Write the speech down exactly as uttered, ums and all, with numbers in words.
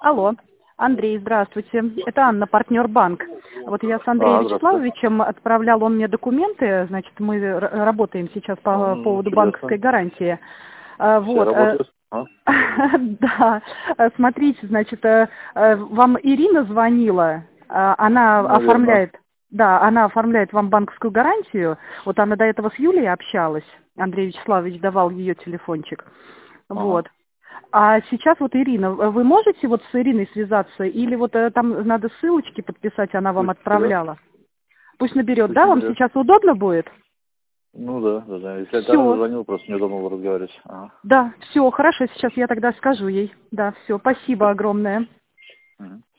Алло, Андрей, здравствуйте. Это Анна, партнер банк. Вот я с Андреем А, Вячеславовичем отправлял он мне документы, значит, мы р- работаем сейчас по М, поводу Интересно. банковской гарантии. А, Все Вот, э, работают? А? да, э, смотрите, значит, э, э, вам Ирина звонила, а, она Наверное. оформляет, да, она оформляет вам банковскую гарантию. Вот она до этого с Юлей общалась, Андрей Вячеславович давал ее телефончик. Ага. Вот. А сейчас вот Ирина, вы можете вот с Ириной связаться? Или вот э, там надо ссылочки подписать, она вам Пусть берет. отправляла? Пусть наберет, Пусть да? Вам наберет. сейчас удобно будет? Ну да, да, да. Если это она Все. звонила, просто неудобно было разговаривать. Ага. Да, все, хорошо, сейчас я тогда скажу ей. Да, все, спасибо огромное. Мгм.